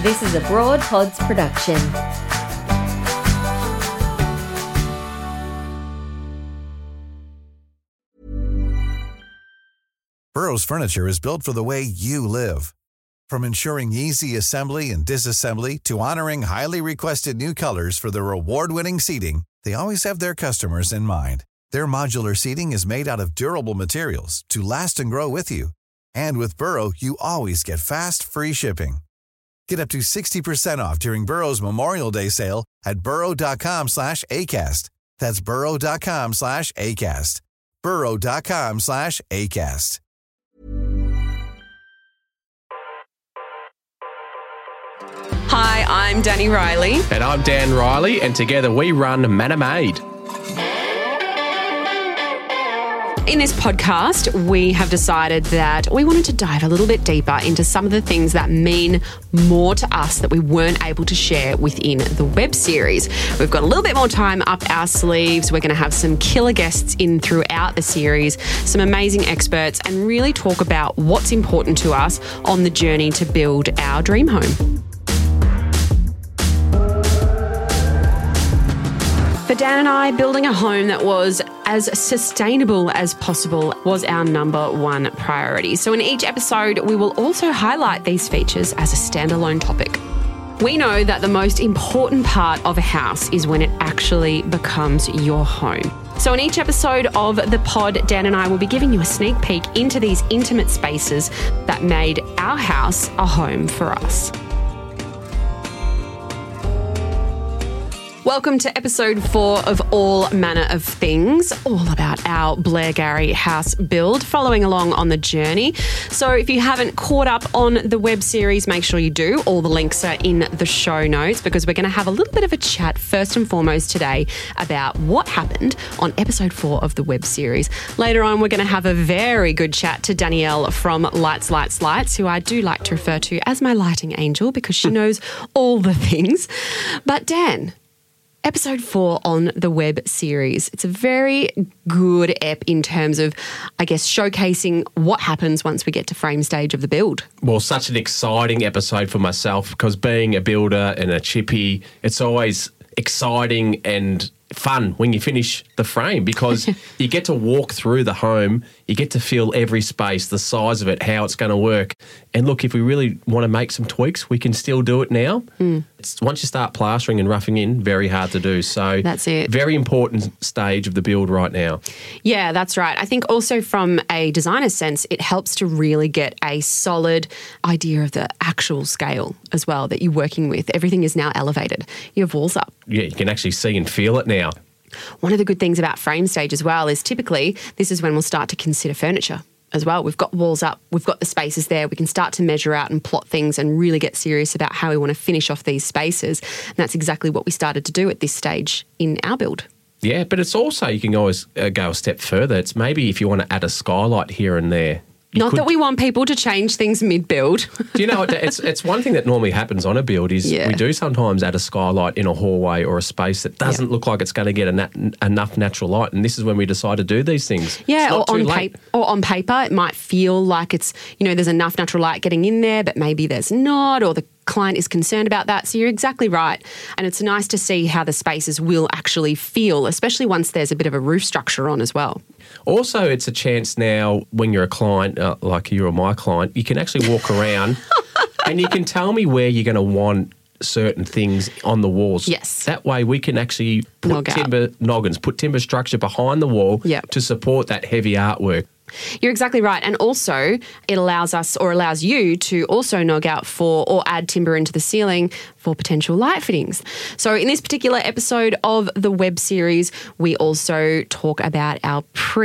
This is a Broad Pods production. Burrow's furniture is built for the way you live. From ensuring easy assembly and disassembly to honoring highly requested new colors for their award-winning seating, they always have their customers in mind. Their modular seating is made out of durable materials to last and grow with you. And with Burrow, you always get fast, free shipping. Get up to 60% off during Burrow's Memorial Day sale at burrow.com/ACAST. That's burrow.com/ACAST. burrow.com/ACAST. Hi, I'm Danny Riley. And I'm Dan Riley, and together we run Manor Made. In this podcast, we have decided that we wanted to dive a little bit deeper into some of the things that mean more to us that we weren't able to share within the web series. We've got a little bit more time up our sleeves. We're going to have some killer guests in throughout the series, some amazing experts, and really talk about what's important to us on the journey to build our dream home. For Dan and I, building a home that was as sustainable as possible was our number one priority. So in each episode, we will also highlight these features as a standalone topic. We know that the most important part of a house is when it actually becomes your home. So in each episode of the pod, Dan and I will be giving you a sneak peek into these intimate spaces that made our house a home for us. Welcome to episode 4 of All Manor of Things, all about our Blairgowrie house build, following along on the journey. So if you haven't caught up on the web series, make sure you do. All the links are in the show notes because we're going to have a little bit of a chat first and foremost today about what happened on episode 4 of the web series. Later on, we're going to have a very good chat to Danielle from Lights, Lights, Lights, who I do like to refer to as my lighting angel because she knows all the things. But Dan, episode 4 on the web series. It's a very good ep in terms of, I guess, showcasing what happens once we get to frame stage of the build. Well, such an exciting episode for myself because being a builder and a chippy, it's always exciting and fun when you finish the frame because you get to walk through the home, you get to feel every space, the size of it, how it's going to work. And look, if we really want to make some tweaks, we can still do it now. It's, once you start plastering and roughing in, very hard to do. So that's it. Very important stage of the build right now. Yeah, that's right. I think also from a designer's sense, it helps to really get a solid idea of the actual scale as well that you're working with. Everything is now elevated. You have walls up. Yeah, you can actually see and feel it now. One of the good things about frame stage as well is typically this is when we'll start to consider furniture as well. We've got walls up, we've got the spaces there, we can start to measure out and plot things and really get serious about how we want to finish off these spaces. And that's exactly what we started to do at this stage in our build. Yeah, but it's also, you can always go a step further. It's maybe if you want to add a skylight here and there. Not that we want people to change things mid-build. Do you know what? It's one thing that normally happens on a build is we do sometimes add a skylight in a hallway or a space that doesn't look like it's going to get enough natural light, and this is when we decide to do these things. Yeah, or on paper it might feel like it's, there's enough natural light getting in there, but maybe there's not, or the client is concerned about that. So you're exactly right. And it's nice to see how the spaces will actually feel, especially once there's a bit of a roof structure on as well. Also, it's a chance now when you're a client, like you or my client, you can actually walk around and you can tell me where you're going to want certain things on the walls. Yes. That way we can actually put timber structure behind the wall to support that heavy artwork. You're exactly right. And also it allows us or allows you to also nog out for or add timber into the ceiling for potential light fittings. So in this particular episode of the web series, we also talk about our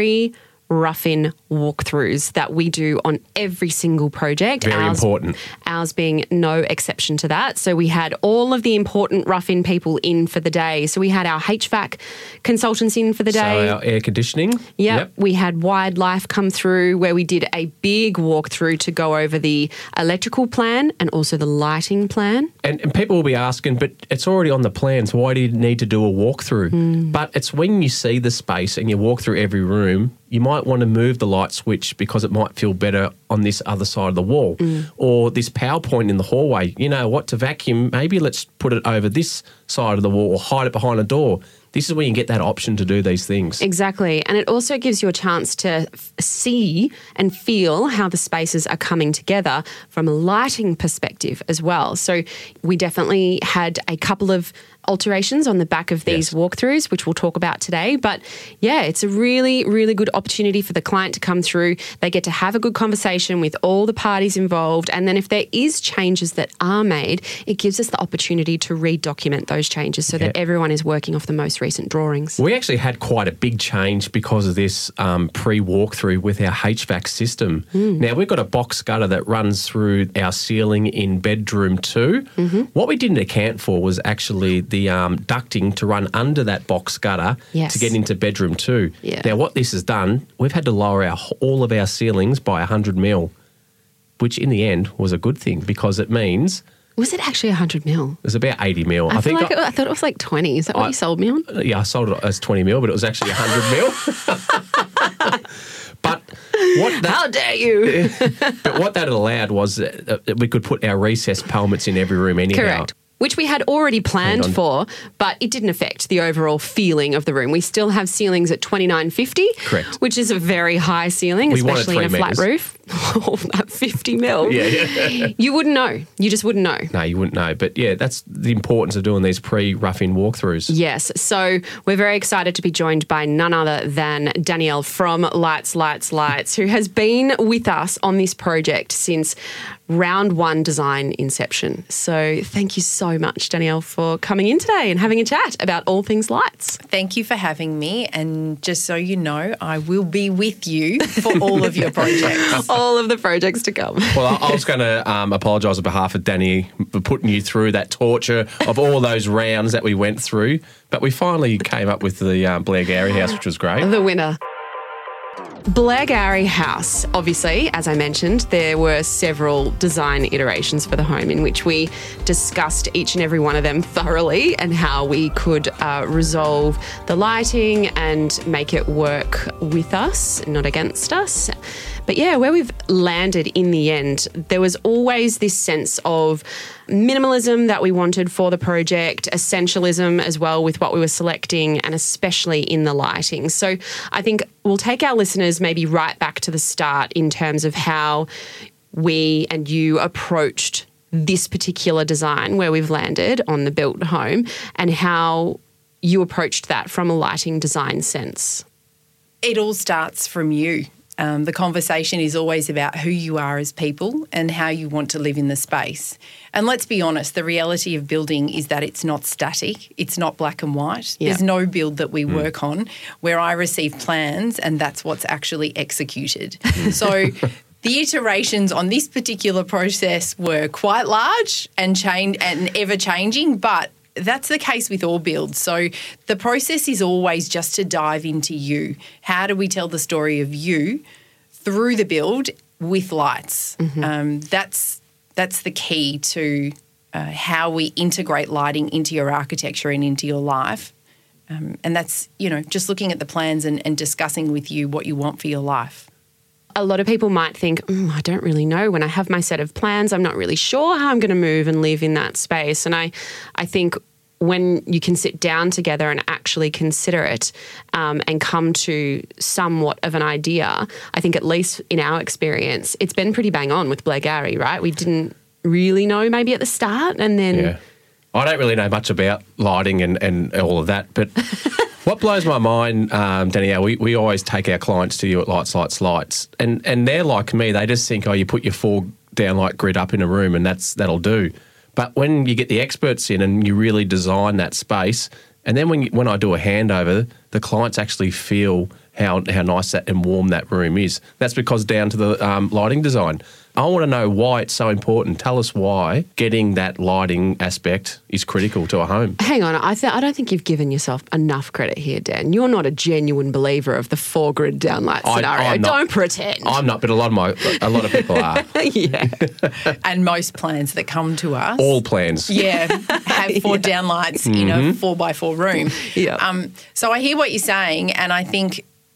pre-rough-in walkthroughs that we do on every single project. Very important. Ours being no exception to that. So we had all of the important rough-in people in for the day. So we had our HVAC consultants in for the day. So our air conditioning. Yep. We had Wildlife come through where we did a big walkthrough to go over the electrical plan and also the lighting plan. And people will be asking, but it's already on the plan, so why do you need to do a walkthrough? But it's when you see the space and you walk through every room, you might want to move the light switch because it might feel better on this other side of the wall. Or this power point in the hallway, you know what, to vacuum, maybe let's put it over this side of the wall or hide it behind a door. This is where you get that option to do these things. Exactly. And it also gives you a chance to see and feel how the spaces are coming together from a lighting perspective as well. So we definitely had a couple of alterations on the back of these walkthroughs, which we'll talk about today. But yeah, it's a really, really good opportunity for the client to come through. They get to have a good conversation with all the parties involved. And then if there is changes that are made, it gives us the opportunity to redocument those changes so that everyone is working off the most recent drawings. We actually had quite a big change because of this pre-walkthrough with our HVAC system. Now, we've got a box gutter that runs through our ceiling in bedroom 2. What we didn't account for was actually the ducting to run under that box gutter to get into bedroom 2. Now, what this has done, we've had to lower all of our ceilings by 100 mil, which in the end was a good thing because it means... Was it actually 100 mil? It was about 80 mil. I thought it was like 20. Is that what you sold me on? Yeah, I sold it as 20 mil, but it was actually 100 mil. But how dare you? But what that allowed was that we could put our recessed pelmets in every room anyhow. Correct. Which we had already planned for, but it didn't affect the overall feeling of the room. We still have ceilings at 2950, correct, which is a very high ceiling, especially in a flat roof. At 50 mil. You wouldn't know. You just wouldn't know. No, you wouldn't know. But yeah, that's the importance of doing these pre-rough-in walkthroughs. Yes. So we're very excited to be joined by none other than Danielle from Lights, who has been with us on this project since round 1 design inception. So thank you so much, Danielle, for coming in today and having a chat about all things lights. Thank you for having me. And just so you know, I will be with you for all of your projects. All of the projects to come. Well, I was going to apologise on behalf of Danny for putting you through that torture of all those rounds that we went through. But we finally came up with the Blair Gowrie house, which was great. The winner. Blair Gowrie House, obviously, as I mentioned, there were several design iterations for the home in which we discussed each and every one of them thoroughly and how we could resolve the lighting and make it work with us, not against us. But yeah, where we've landed in the end, there was always this sense of minimalism that we wanted for the project, essentialism as well with what we were selecting, and especially in the lighting. So I think we'll take our listeners maybe right back to the start in terms of how we and you approached this particular design where we've landed on the built home and how you approached that from a lighting design sense. It all starts from you. The conversation is always about who you are as people and how you want to live in the space. And let's be honest, the reality of building is that it's not static. It's not black and white. Yeah. There's no build that we work on where I receive plans and that's what's actually executed. So the iterations on this particular process were quite large and ever-changing, but that's the case with all builds. So the process is always just to dive into you. How do we tell the story of you through the build with lights? That's the key to how we integrate lighting into your architecture and into your life. And that's, just looking at the plans and discussing with you what you want for your life. A lot of people might think, I don't really know. When I have my set of plans, I'm not really sure how I'm going to move and live in that space. And I think when you can sit down together and actually consider it and come to somewhat of an idea, I think at least in our experience, it's been pretty bang on with Blair Gowrie, right? We didn't really know maybe at the start and then... Yeah. I don't really know much about lighting and all of that, but what blows my mind, Danielle, we always take our clients to you at Lights. And they're like me. They just think, you put your 4 downlight grid up in a room and that'll do. But when you get the experts in and you really design that space, and then when I do a handover, the clients actually feel how nice that and warm that room is. That's because down to the lighting design. I want to know why it's so important. Tell us why getting that lighting aspect is critical to a home. Hang on, I don't think you've given yourself enough credit here, Dan. You're not a genuine believer of the 4-grid downlight scenario. Don't pretend. I'm not, but a lot of people are. Yeah. And most plans that come to us. All plans. Yeah, have 4 downlights in a 4x4 room. Yeah. So I hear what you're saying, and I think,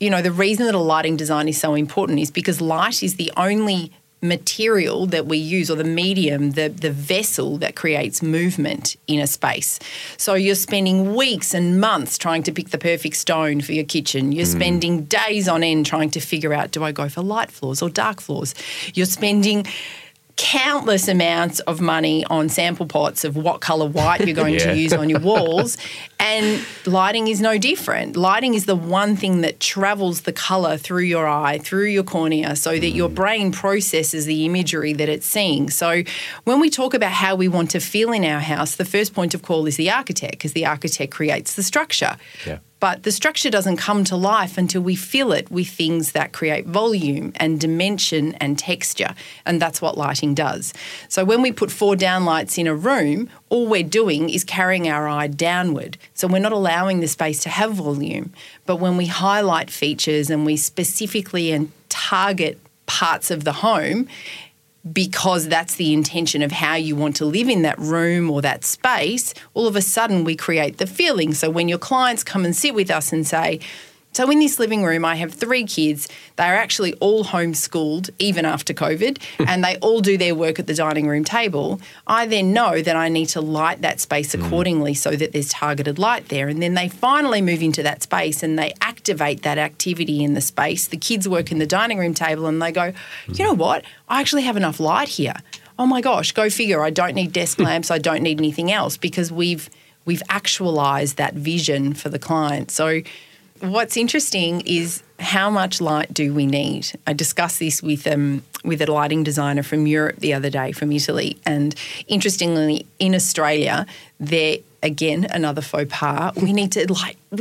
the reason that a lighting design is so important is because light is the only material that we use, or the medium, the vessel that creates movement in a space. So you're spending weeks and months trying to pick the perfect stone for your kitchen. You're spending days on end trying to figure out, do I go for light floors or dark floors? You're spending countless amounts of money on sample pots of what colour white you're going to use on your walls, and lighting is no different. Lighting is the one thing that travels the colour through your eye, through your cornea, so that your brain processes the imagery that it's seeing. So when we talk about how we want to feel in our house, the first point of call is the architect, because the architect creates the structure. Yeah. But the structure doesn't come to life until we fill it with things that create volume and dimension and texture, and that's what lighting does. So when we put 4 downlights in a room, all we're doing is carrying our eye downward. So we're not allowing the space to have volume. But when we highlight features and we specifically and target parts of the home, because that's the intention of how you want to live in that room or that space, all of a sudden we create the feeling. So when your clients come and sit with us and say, so in this living room, I have 3 kids. They are actually all homeschooled, even after COVID, and they all do their work at the dining room table. I then know that I need to light that space accordingly so that there's targeted light there. And then they finally move into that space and they activate that activity in the space. The kids work in the dining room table and they go, you know what? I actually have enough light here. Oh my gosh, go figure. I don't need desk lamps. I don't need anything else, because we've actualised that vision for the client. So what's interesting is how much light do we need? I discussed this with a lighting designer from Europe the other day, from Italy, and interestingly, in Australia, there again another faux pas. We need to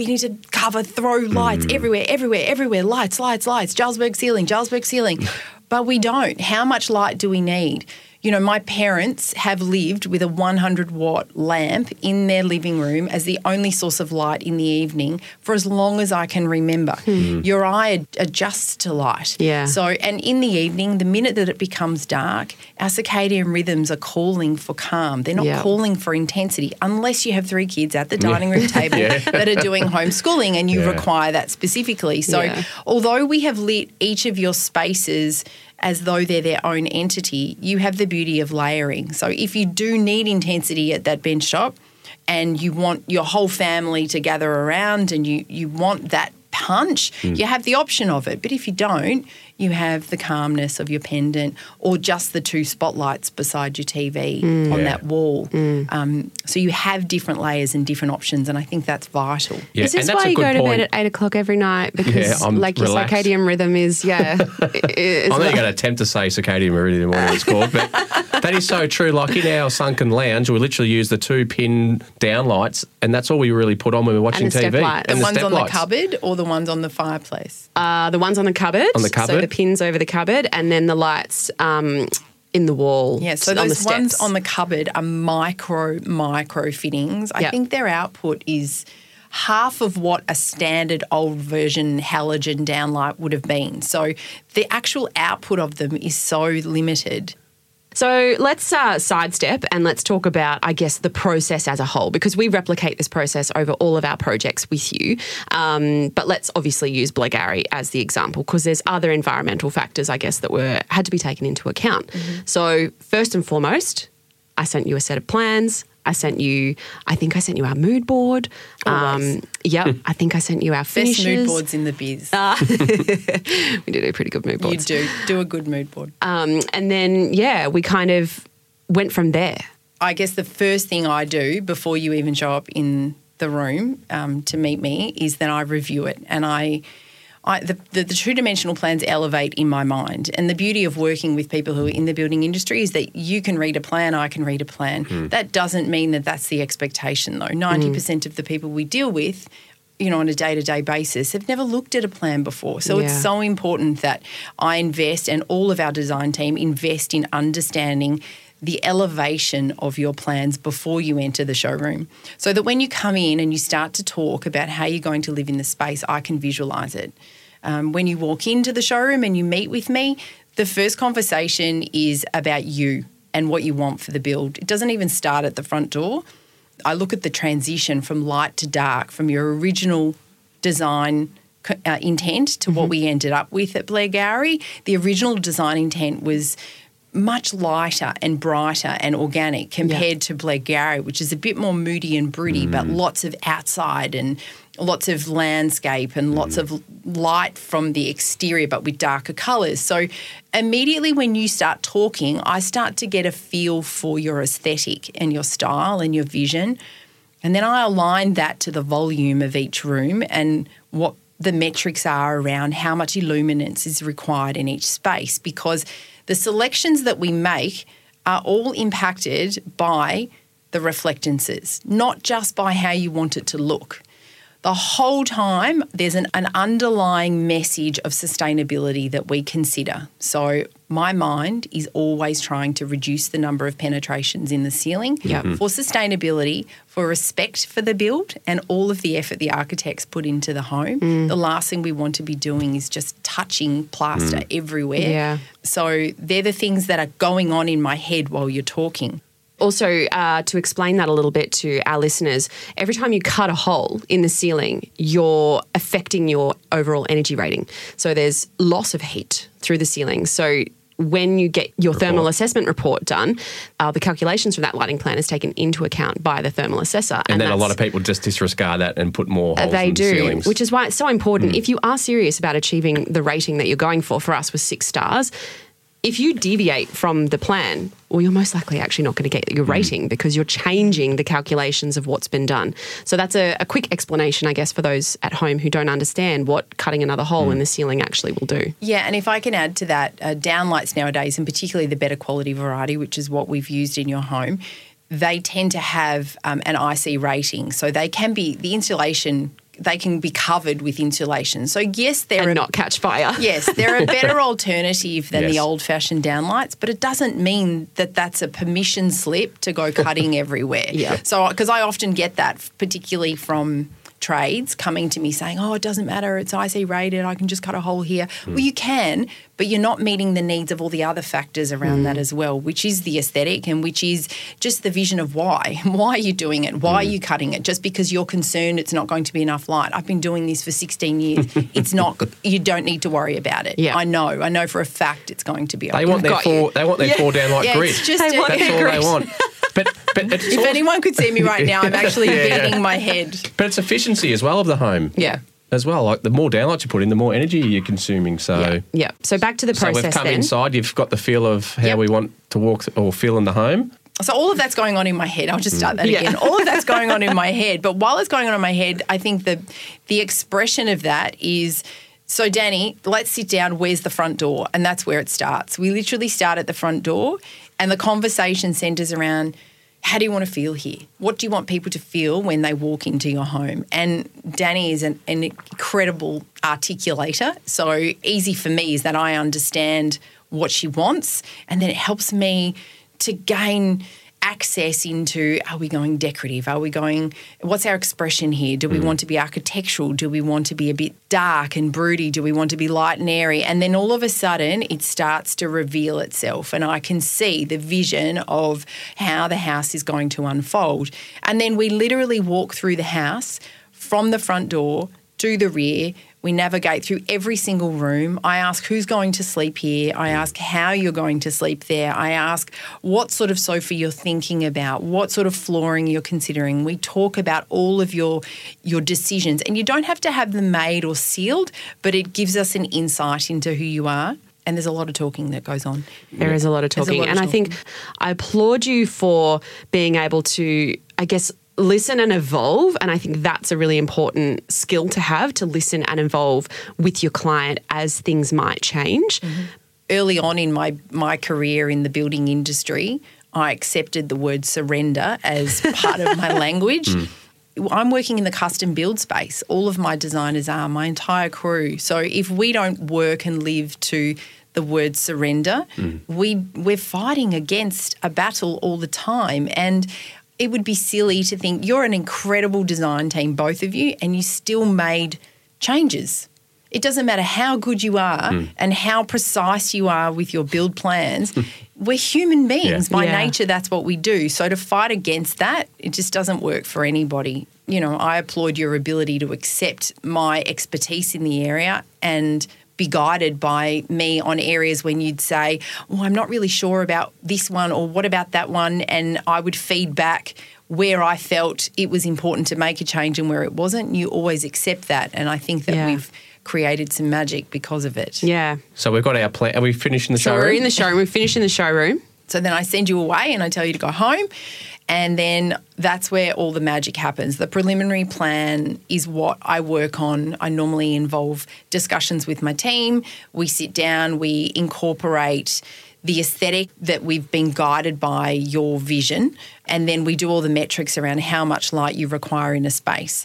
throw lights everywhere. Lights, Jarlsberg ceiling. But we don't. How much light do we need? My parents have lived with a 100-watt lamp in their living room as the only source of light in the evening for as long as I can remember. Your eye adjusts to light. Yeah. So, and in the evening, the minute that it becomes dark, our circadian rhythms are calling for calm. They're not calling for intensity, unless you have 3 kids at the dining room table that are doing homeschooling and you require that specifically. So although we have lit each of your spaces as though they're their own entity, you have the beauty of layering. So if you do need intensity at that bench top and you want your whole family to gather around and you want that punch, you have the option of it. But if you don't, you have the calmness of your pendant or just the 2 spotlights beside your TV on that wall. So you have different layers and different options, and I think that's vital. Yeah, is this why you go to bed at 8 o'clock every night? Because your circadian rhythm is, I'm not going to attempt to say circadian rhythm, what it's called, but that is so true. Like in our sunken lounge, we literally use the 2-pin downlights, and that's all we really put on when we're watching TV. The ones on the cupboard or the ones on the fireplace? The ones on the cupboard. On the cupboard. So the pins over the cupboard, and then the lights in the wall. Yeah, so those ones on the cupboard are micro fittings. I think their output is half of what a standard old version halogen downlight would have been. So the actual output of them is so limited. So let's sidestep and let's talk about, I guess, the process as a whole, because we replicate this process over all of our projects with you. But let's obviously use Blairgowrie as the example, because there's other environmental factors, I guess, that had to be taken into account. So first and foremost, I sent you a set of plans. I think I sent you our mood board. I think I sent you our finishes. Best mood boards in the biz. We do pretty good mood boards. You do a good mood board. And then, we kind of went from there. I guess the first thing I do before you even show up in the room to meet me is that I review it, and the 2-dimensional plans elevate in my mind. And the beauty of working with people who are in the building industry is that you can read a plan, I can read a plan. That doesn't mean that that's the expectation, though. 90% of the people we deal with, on a day-to-day basis have never looked at a plan before. So it's so important that I invest, and all of our design team invest in understanding the elevation of your plans before you enter the showroom, so that when you come in and you start to talk about how you're going to live in the space, I can visualise it. When you walk into the showroom and you meet with me, the first conversation is about you and what you want for the build. It doesn't even start at the front door. I look at the transition from light to dark, from your original design intent to what we ended up with at Blair Gowrie. The original design intent was much lighter and brighter and organic compared to Blair Gowrie, which is a bit more moody and broody, but lots of outside and lots of landscape and lots of light from the exterior, but with darker colours. So immediately when you start talking, I start to get a feel for your aesthetic and your style and your vision. And then I align that to the volume of each room and what the metrics are around how much illuminance is required in each space, because the selections that we make are all impacted by the reflectances, not just by how you want it to look. The whole time there's an underlying message of sustainability that we consider. So my mind is always trying to reduce the number of penetrations in the ceiling for sustainability, for respect for the build and all of the effort the architects put into the home. The last thing we want to be doing is just touching plaster everywhere. Yeah. So they're the things that are going on in my head while you're talking. Also, to explain that a little bit to our listeners, every time you cut a hole in the ceiling, you're affecting your overall energy rating. So there's loss of heat through the ceiling. So when you get your thermal assessment report done, the calculations from that lighting plan is taken into account by the thermal assessor. And then a lot of people just disregard that and put more holes in the ceilings. Which is why it's so important. If you are serious about achieving the rating that you're going for us was 6 stars, if you deviate from the plan, well, you're most likely actually not going to get your rating because you're changing the calculations of what's been done. So that's a quick explanation, I guess, for those at home who don't understand what cutting another hole in the ceiling actually will do. Yeah, and if I can add to that, downlights nowadays, and particularly the better quality variety, which is what we've used in your home, they tend to have an IC rating. So they can be, the insulation, they can be covered with insulation. So yes, they're not catch fire. Yes, they're a better alternative than the Yes. old-fashioned downlights, but it doesn't mean that that's a permission slip to go cutting everywhere. Yeah. So because I often get that, particularly from trades coming to me saying, oh, it doesn't matter, it's IC rated, I can just cut a hole here. Well, you can, but you're not meeting the needs of all the other factors around that as well, which is the aesthetic and which is just the vision of why. Why are you doing it? Why are you cutting it? Just because you're concerned it's not going to be enough light. I've been doing this for 16 years. It's not, you don't need to worry about it. Yeah. I know for a fact it's going to be okay. They want their four downlight grid. It's just They want That's their all grid. they want. But it's if also- anyone could see me right now, I'm actually beating my head. But it's efficiency as well of the home. Yeah. As well, like the more downlights you put in, the more energy you're consuming. So, Yeah. So back to the so process we've come then. inside. You've got the feel of how Yep. we want to walk or feel in the home. So all of that's going on in my head. I'll just start that again. All of that's going on in my head. But while it's going on in my head, I think the expression of that is, so Danny, let's sit down. Where's the front door? And that's where it starts. We literally start at the front door and the conversation centres around, how do you want to feel here? What do you want people to feel when they walk into your home? And Danny is an incredible articulator. So easy for me is that I understand what she wants, and then it helps me to gain access into, are we going decorative? Are we going, what's our expression here? Do we want to be architectural? Do we want to be a bit dark and broody? Do we want to be light and airy? And then all of a sudden it starts to reveal itself and I can see the vision of how the house is going to unfold. And then we literally walk through the house from the front door to the rear. We navigate through every single room. I ask who's going to sleep here. I ask how you're going to sleep there. I ask what sort of sofa you're thinking about, what sort of flooring you're considering. We talk about all of your decisions. And you don't have to have them made or sealed, but it gives us an insight into who you are. And there's a lot of talking that goes on. There is a lot of There's a talking. lot of And I think I applaud you for being able to, I guess, listen and evolve. And I think that's a really important skill to have, to listen and evolve with your client as things might change. Early on in my career in the building industry, I accepted the word surrender as part of my language. I'm working in the custom build space. All of my designers are, my entire crew. So if we don't work and live to the word surrender, we're fighting against a battle all the time. And it would be silly to think you're an incredible design team, both of you, and you still made changes. It doesn't matter how good you are and how precise you are with your build plans. We're human beings. By nature, that's what we do. So to fight against that, it just doesn't work for anybody. I applaud your ability to accept my expertise in the area and be guided by me on areas when you'd say, I'm not really sure about this one, or what about that one? And I would feed back where I felt it was important to make a change and where it wasn't. You always accept that. And I think that we've created some magic because of it. Yeah. So we've got our plan. Are we finished in the showroom? So we're in the showroom. We've finished in the showroom. So then I send you away and I tell you to go home. And then that's where all the magic happens. The preliminary plan is what I work on. I normally involve discussions with my team. We sit down, we incorporate the aesthetic that we've been guided by your vision, and then we do all the metrics around how much light you require in a space.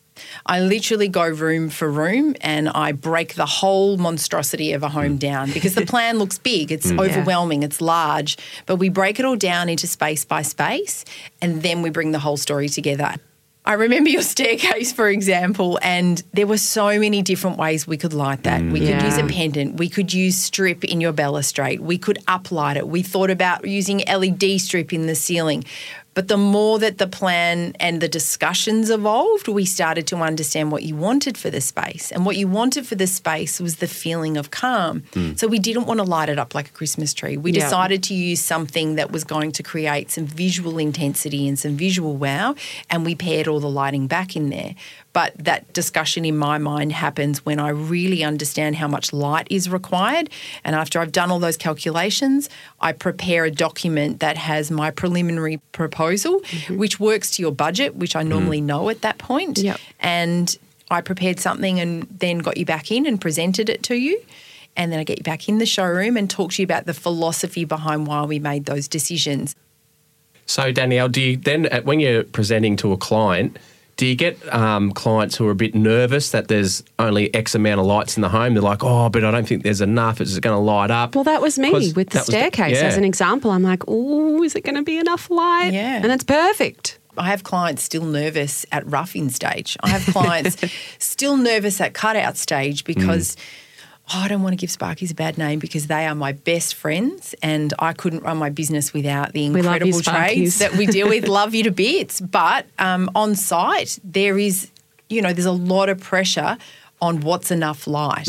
I literally go room for room and I break the whole monstrosity of a home down, because the plan looks big, it's overwhelming, it's large, but we break it all down into space by space and then we bring the whole story together. I remember your staircase, for example, and there were so many different ways we could light that. We could use a pendant. We could use strip in your balustrade. We could uplight it. We thought about using LED strip in the ceiling. But the more that the plan and the discussions evolved, we started to understand what you wanted for the space. And what you wanted for the space was the feeling of calm. So we didn't want to light it up like a Christmas tree. We decided to use something that was going to create some visual intensity and some visual wow, and we paired all the lighting back in there. But that discussion in my mind happens when I really understand how much light is required. And after I've done all those calculations, I prepare a document that has my preliminary proposal, which works to your budget, which I normally know at that point. And I prepared something and then got you back in and presented it to you. And then I get you back in the showroom and talk to you about the philosophy behind why we made those decisions. So, Danielle, do you then, when you're presenting to a client, do you get clients who are a bit nervous that there's only X amount of lights in the home? They're like, but I don't think there's enough. Is it going to light up? Well, that was me with the staircase as an example. I'm like, is it going to be enough light? Yeah. And it's perfect. I have clients still nervous at rough-in stage. I have clients still nervous at cutout stage because I don't want to give Sparkies a bad name, because they are my best friends and I couldn't run my business without the incredible trades that we deal with. Love you to bits. But on site, there's a lot of pressure on what's enough light.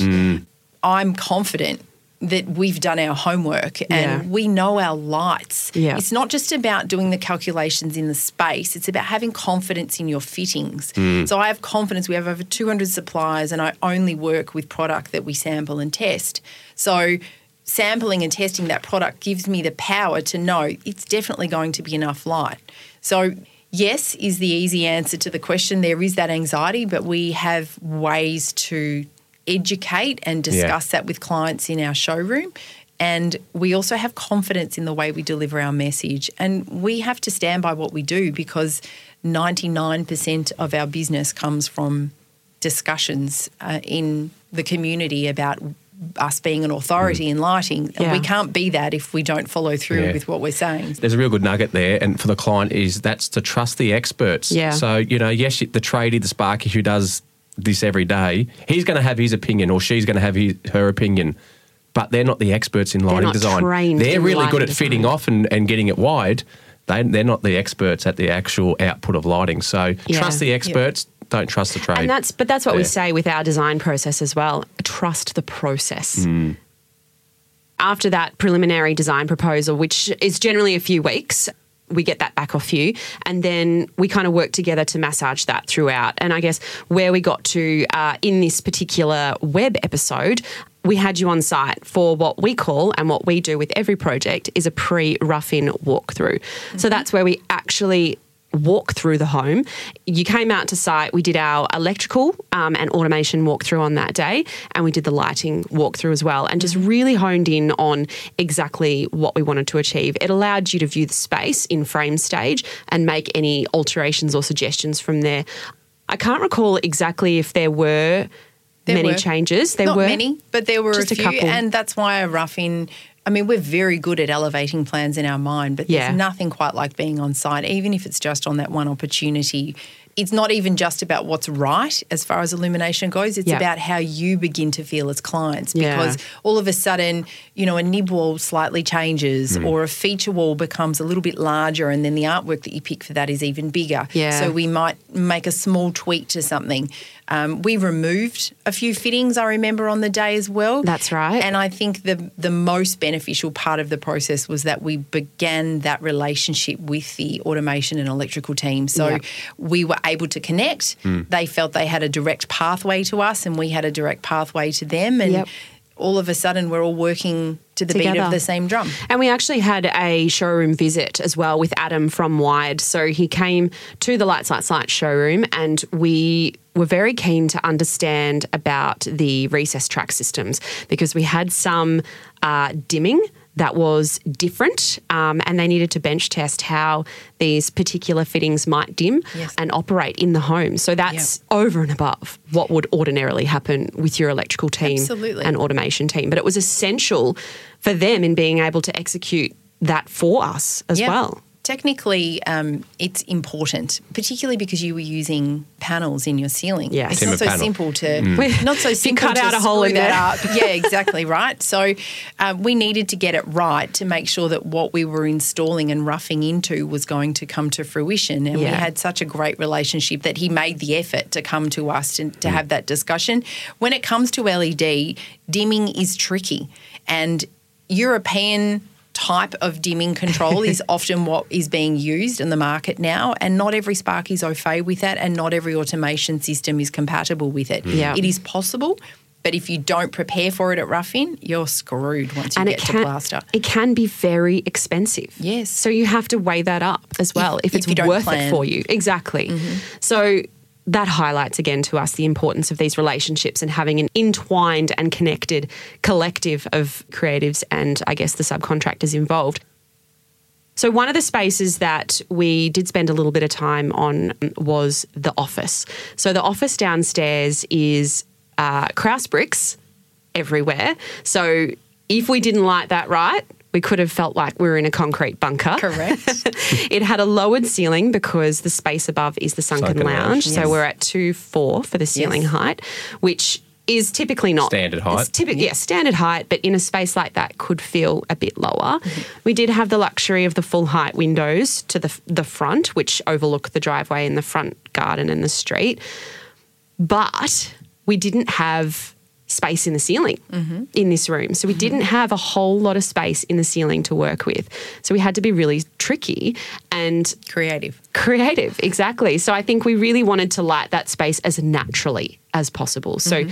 I'm confident that we've done our homework and we know our lights. It's not just about doing the calculations in the space. It's about having confidence in your fittings. So I have confidence. We have over 200 suppliers and I only work with product that we sample and test. So sampling and testing that product gives me the power to know it's definitely going to be enough light. So yes is the easy answer to the question. There is that anxiety, but we have ways to educate and discuss that with clients in our showroom. And we also have confidence in the way we deliver our message. And we have to stand by what we do, because 99% of our business comes from discussions in the community about us being an authority in lighting. And we can't be that if we don't follow through with what we're saying. There's a real good nugget there, and for the client that's to trust the experts. So, yes, the tradie, the Sparky who does this every day, he's going to have his opinion or she's going to have her opinion, but they're not the experts in lighting design. They're really good at fitting off and getting it wide. They're not the experts at the actual output of lighting. So trust the experts, don't trust the trade. And that's what we say with our design process as well. Trust the process. After that preliminary design proposal, which is generally a few weeks, we get that back off you, and then we kind of work together to massage that throughout. And I guess where we got to in this particular web episode, we had you on site for what we call, and what we do with every project, is a pre-rough-in walkthrough. So that's where we actually walk through the home. You came out to site, we did our electrical and automation walkthrough on that day, and we did the lighting walkthrough as well, and just really honed in on exactly what we wanted to achieve. It allowed you to view the space in frame stage and make any alterations or suggestions from there. I can't recall exactly if there were many changes. Not many, but there were just a few, couple. And that's why a rough-in, we're very good at elevating plans in our mind, but there's nothing quite like being on site, even if it's just on that one opportunity. it's not even just about what's right as far as illumination goes. It's about how you begin to feel as clients, because all of a sudden, you know, a nib wall slightly changes or a feature wall becomes a little bit larger, and then the artwork that you pick for that is even bigger. Yeah. So we might make a small tweak to something. We removed a few fittings, I remember, on the day as well. That's right. And I think the most beneficial part of the process was that we began that relationship with the automation and electrical team. So we were able to connect. They felt they had a direct pathway to us, and we had a direct pathway to them. And all of a sudden we're all working to the beat of the same drum. And we actually had a showroom visit as well with Adam from Wide. So he came to the Lights showroom, and we were very keen to understand about the recess track systems, because we had some dimming that was different, and they needed to bench test how these particular fittings might dim and operate in the home. So that's over and above what would ordinarily happen with your electrical team and automation team. But it was essential for them in being able to execute that for us as well. Technically, it's important, particularly because you were using panels in your ceiling. Yes. It's not so simple to not so simple cut to out a hole in screw there. that up. Yeah, exactly right. So we needed to get it right to make sure that what we were installing and roughing into was going to come to fruition. And we had such a great relationship that he made the effort to come to us to have that discussion. When it comes to LED, dimming is tricky, and European type of dimming control is often what is being used in the market now, and not every Spark is au fait with that, and not every automation system is compatible with it. It is possible, but if you don't prepare for it at rough-in, you're screwed once you get to plaster. It can be very expensive. Yes. So you have to weigh that up as well if it's worth it for you. Exactly. So that highlights again to us the importance of these relationships and having an entwined and connected collective of creatives and, I guess, the subcontractors involved. So one of the spaces that we did spend a little bit of time on was the office. So the office downstairs is Krauss bricks everywhere. So if we didn't light that right, we could have felt like we were in a concrete bunker. Correct. It had a lowered ceiling because the space above is the sunken lounge. So we're at 2.4 for the ceiling height, which is typically not standard height. Standard height, but in a space like that could feel a bit lower. We did have the luxury of the full height windows to the front, which overlook the driveway and the front garden and the street. But we didn't have space in the ceiling in this room. So we didn't have a whole lot of space in the ceiling to work with. So we had to be really tricky and creative, exactly. So I think we really wanted to light that space as naturally as possible. So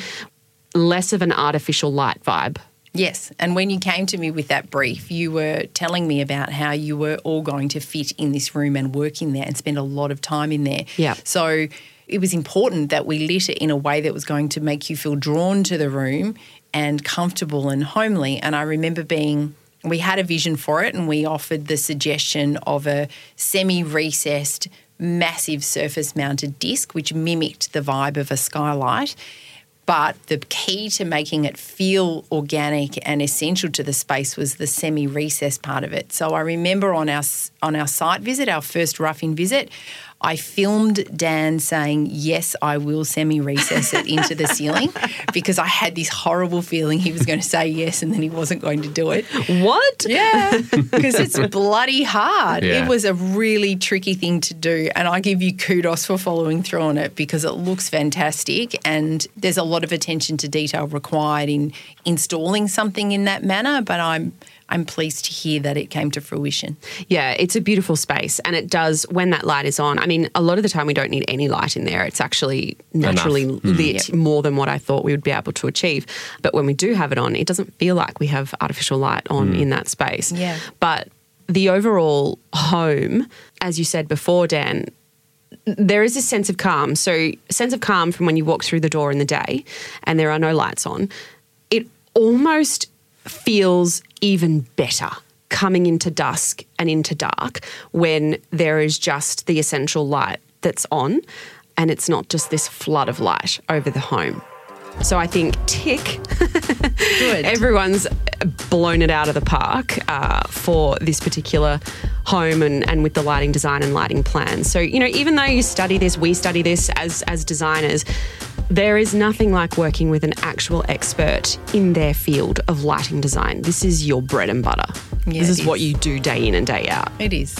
less of an artificial light vibe. Yes, and when you came to me with that brief, you were telling me about how you were all going to fit in this room and work in there and spend a lot of time in there. Yeah. So it was important that we lit it in a way that was going to make you feel drawn to the room and comfortable and homely. And I remember we had a vision for it, and we offered the suggestion of a semi-recessed, massive surface-mounted disc, which mimicked the vibe of a skylight. But the key to making it feel organic and essential to the space was the semi-recessed part of it. So I remember on our site visit, our first rough-in visit, I filmed Dan saying, yes, I will semi-recess it into the ceiling, because I had this horrible feeling he was going to say yes and then he wasn't going to do it. What? Yeah, because it's bloody hard. Yeah. It was a really tricky thing to do, and I give you kudos for following through on it, because it looks fantastic and there's a lot of attention to detail required in installing something in that manner, but I'm pleased to hear that it came to fruition. Yeah, it's a beautiful space, and it does, when that light is on, I mean, a lot of the time we don't need any light in there. It's actually naturally lit more than what I thought we would be able to achieve. But when we do have it on, it doesn't feel like we have artificial light on in that space. Yeah. But the overall home, as you said before, Dan, there is a sense of calm. So a sense of calm from when you walk through the door in the day and there are no lights on. It almost feels even better coming into dusk and into dark when there is just the essential light that's on and it's not just this flood of light over the home. So I think tick. Good. Everyone's blown it out of the park for this particular home and with the lighting design and lighting plan. So, even though you study this, we study this as designers, there is nothing like working with an actual expert in their field of lighting design. This is your bread and butter. Yeah, this is it what is. you do day in and day out. It is.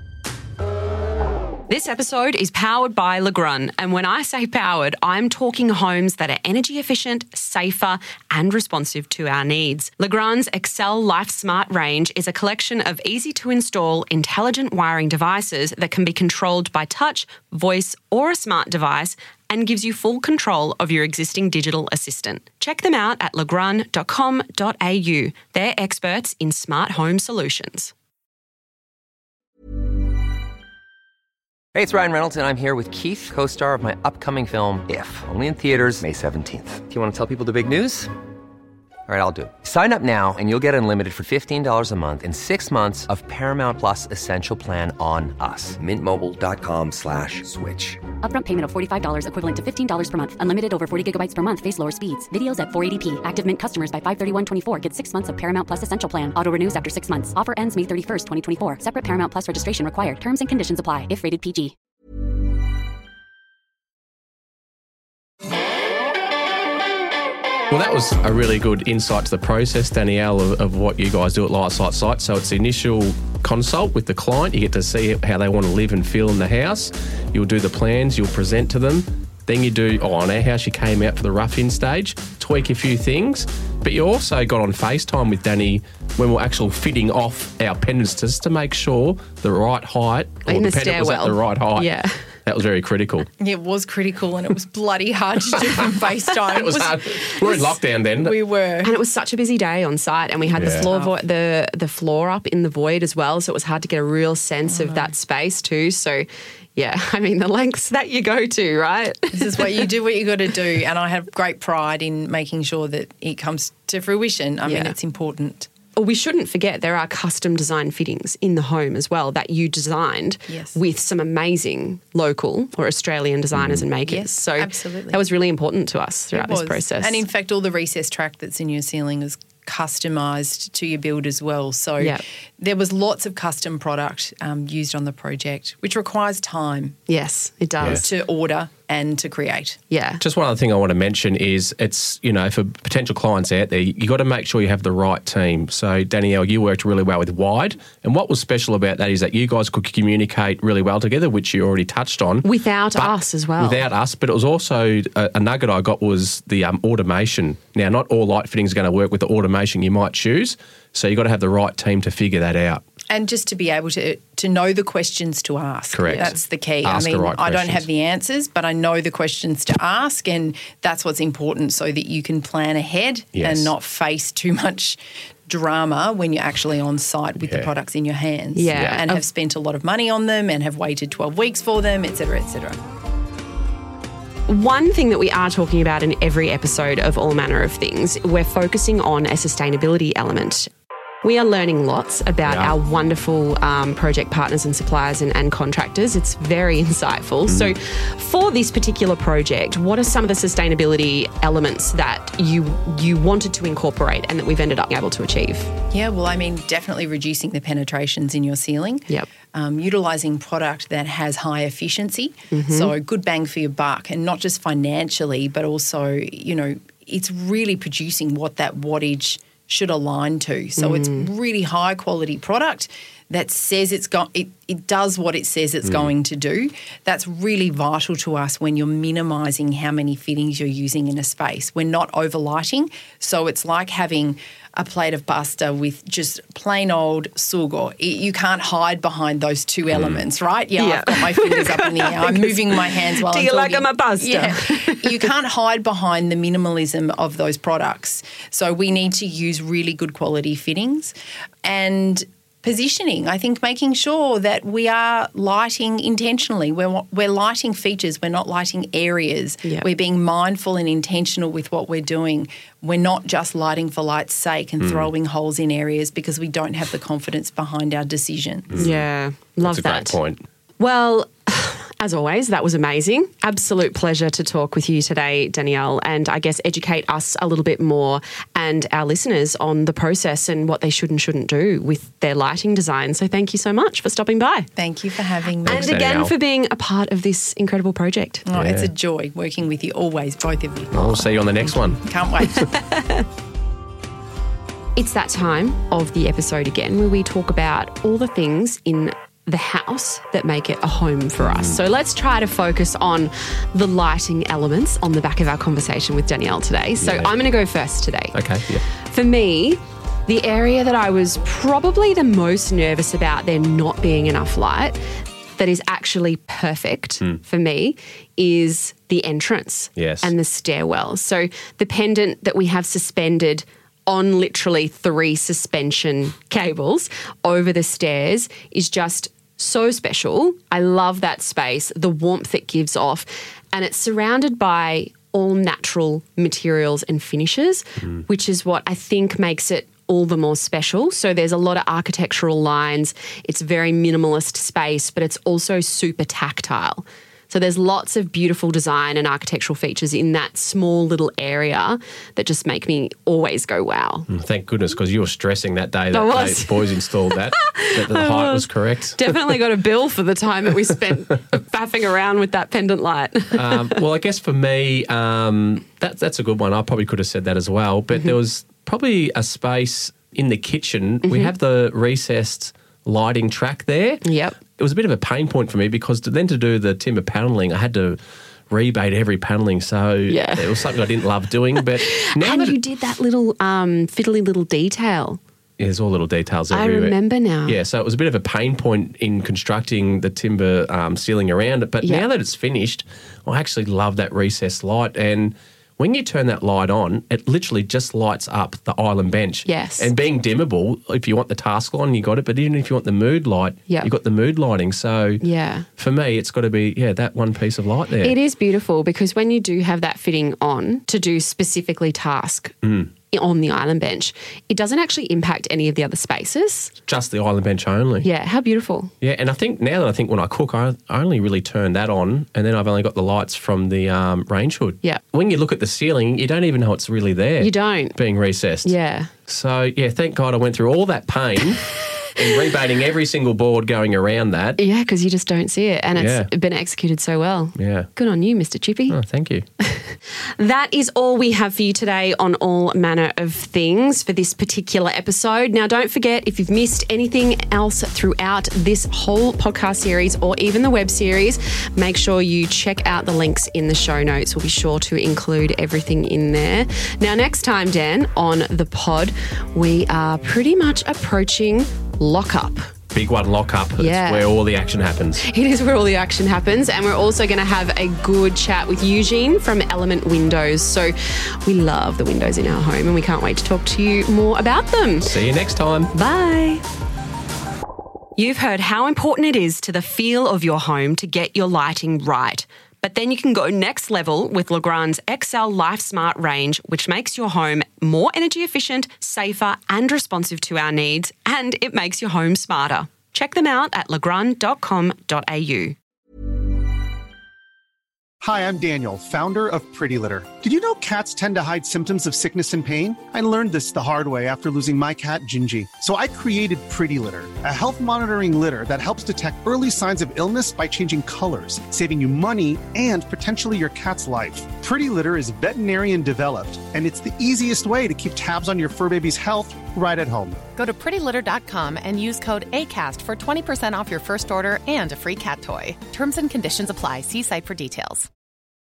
This episode is powered by Legrun, and when I say powered, I'm talking homes that are energy efficient, safer, and responsive to our needs. Legrun's Excel Life Smart range is a collection of easy-to-install, intelligent wiring devices that can be controlled by touch, voice, or a smart device, and gives you full control of your existing digital assistant. Check them out at legrun.com.au. They're experts in smart home solutions. Hey, it's Ryan Reynolds, and I'm here with Keith, co-star of my upcoming film, If, only in theaters May 17th. Do you want to tell people the big news? All right, I'll do it. Sign up now and you'll get unlimited for $15 a month and 6 months of Paramount Plus Essential Plan on us. MintMobile.com/switch. Upfront payment of $45 equivalent to $15 per month. Unlimited over 40 gigabytes per month. Face lower speeds. Videos at 480p. Active Mint customers by 531.24 get 6 months of Paramount Plus Essential Plan. Auto renews after 6 months. Offer ends May 31st, 2024. Separate Paramount Plus registration required. Terms and conditions apply if rated PG. Well, that was a really good insight to the process, Danielle, of what you guys do at Lightsite Site. So it's the initial consult with the client. You get to see how they want to live and feel in the house. You'll do the plans. You'll present to them. Then you do, on our house, you came out for the rough-in stage, tweak a few things. But you also got on FaceTime with Danny when we're actually fitting off our pendants just to make sure the right height, or In the the pendant was at stairwell. the right height. Yeah. That was very critical. It was critical, and it was bloody hard to do from FaceTime. It was hard. We're in lockdown then. We were. And it was such a busy day on site, and we had Yeah. the floor the floor up in the void as well, so it was hard to get a real sense of that space too. So, yeah, I mean the lengths that you go to, right? This is what you do, what you got to do, and I have great pride in making sure that it comes to fruition. I mean, Yeah. it's important. We shouldn't forget there are custom design fittings in the home as well that you designed Yes. with some amazing local or Australian designers and makers. Yes, so absolutely. that was really important to us throughout It this was. process. And in fact, all the recess track that's in your ceiling is customised to your build as well. So Yeah. there was lots of custom product used on the project, which requires time yes, it does. to order and to create. Yeah. Just one other thing I want to mention is it's, for potential clients out there, you got to make sure you have the right team. So, Danielle, you worked really well with Wide. And what was special about that is that you guys could communicate really well together, which you already touched on. Without But- us as well. Without us. But it was also a nugget I got was the automation. Now, not all light fittings are going to work with the automation you might choose. So you've got to have the right team to figure that out. And just to be able to know the questions to ask. Correct. That's the key. Ask I the mean, right I don't questions. have the answers, but I know the questions to ask, and that's what's important so that you can plan ahead Yes. and not face too much drama when you're actually on site with the Yeah. products in your hands. Yeah. And have spent a lot of money on them and have waited 12 weeks for them, et cetera, et cetera. One thing that we are talking about in every episode of All Manner of Things, we're focusing on a sustainability element. We are learning lots about Yeah. our wonderful project partners and suppliers and contractors. It's very insightful. So for this particular project, what are some of the sustainability elements that you wanted to incorporate and that we've ended up able to achieve? Yeah, well, I mean, definitely reducing the penetrations in your ceiling. Yep. Utilising product that has high efficiency, so good bang for your buck, and not just financially, but also, it's really producing what that wattage should align to. So it's really high quality product that says it does what it says it's going to do. That's really vital to us when you're minimising how many fittings you're using in a space. We're not overlighting, so it's like having a plate of pasta with just plain old sugo. You can't hide behind those two elements, right? Yeah, Yeah. I've got my fingers up in the air. I'm moving my hands while Do I'm you like talking. my pasta? Yeah. You can't hide behind the minimalism of those products. So we need to use really good quality fittings and positioning. I think making sure that we are lighting intentionally. We're lighting features. We're not lighting areas. Yeah. We're being mindful and intentional with what we're doing. We're not just lighting for light's sake and throwing holes in areas because we don't have the confidence behind our decisions. Yeah, love That's a that. great point. Well, As always, that was amazing. Absolute pleasure to talk with you today, Danielle, and I guess educate us a little bit more and our listeners on the process and what they should and shouldn't do with their lighting design. So thank you so much for stopping by. Thank you for having me. And again, Danielle, for being a part of this incredible project. Oh, it's a joy working with you always, both of you. I'll see you on the next one. Can't wait. It's that time of the episode again where we talk about all the things in the house that make it a home for us. So let's try to focus on the lighting elements on the back of our conversation with Danielle today. So I'm going to go first today. Okay, yeah. For me, the area that I was probably the most nervous about there not being enough light that is actually perfect for me is the entrance and the stairwell. So the pendant that we have suspended on literally 3 suspension cables over the stairs is just so special. I love that space, the warmth it gives off, and it's surrounded by all natural materials and finishes, which is what I think makes it all the more special. So there's a lot of architectural lines. It's a very minimalist space, but it's also super tactile. So there's lots of beautiful design and architectural features in that small little area that just make me always go, wow. Thank goodness, because you were stressing that day that the boys installed that the height was correct. Definitely got a bill for the time that we spent faffing around with that pendant light. Well, I guess for me, that's a good one. I probably could have said that as well. But there was probably a space in the kitchen. We have the recessed lighting track there. Yep. It was a bit of a pain point for me because to do the timber panelling, I had to rebate every panelling. So it was something I didn't love doing. But now and you did that little fiddly little detail. Yeah, there's all little details everywhere. I remember now. Yeah, so it was a bit of a pain point in constructing the timber ceiling around it. But now that it's finished, I actually love that recessed light. And when you turn that light on, it literally just lights up the island bench. Yes. And being dimmable, if you want the task line, you got it. But even if you want the mood light, you've got the mood lighting. So for me, it's got to be, that one piece of light there. It is beautiful because when you do have that fitting on to do specifically task on the island bench, it doesn't actually impact any of the other spaces. Just the island bench only. Yeah, how beautiful. Yeah, and I think when I cook, I only really turn that on and then I've only got the lights from the range hood. Yeah. When you look at the ceiling, you don't even know it's really there. You don't. Being recessed. Yeah. So, thank God I went through all that pain and rebating every single board going around that. Yeah, because you just don't see it and it's been executed so well. Yeah. Good on you, Mr. Chippy. Oh, thank you. That is all we have for you today on All Manner of Things for this particular episode. Now, don't forget, if you've missed anything else throughout this whole podcast series or even the web series, make sure you check out the links in the show notes. We'll be sure to include everything in there. Now, next time, Dan, on the pod, we are pretty much approaching lockup. Big one, lockup. Yeah. It's where all the action happens. It is where all the action happens. And we're also going to have a good chat with Eugene from Element Windows. So we love the windows in our home and we can't wait to talk to you more about them. See you next time. Bye. You've heard how important it is to the feel of your home to get your lighting right. But then you can go next level with Legrand's XL Life Smart range, which makes your home more energy efficient, safer and responsive to our needs, and it makes your home smarter. Check them out at legrand.com.au. Hi, I'm Daniel, founder of Pretty Litter. Did you know cats tend to hide symptoms of sickness and pain? I learned this the hard way after losing my cat, Gingy. So I created Pretty Litter, a health monitoring litter that helps detect early signs of illness by changing colors, saving you money and potentially your cat's life. Pretty Litter is veterinarian developed, and it's the easiest way to keep tabs on your fur baby's health right at home. Go to prettylitter.com and use code ACAST for 20% off your first order and a free cat toy. Terms and conditions apply. See site for details.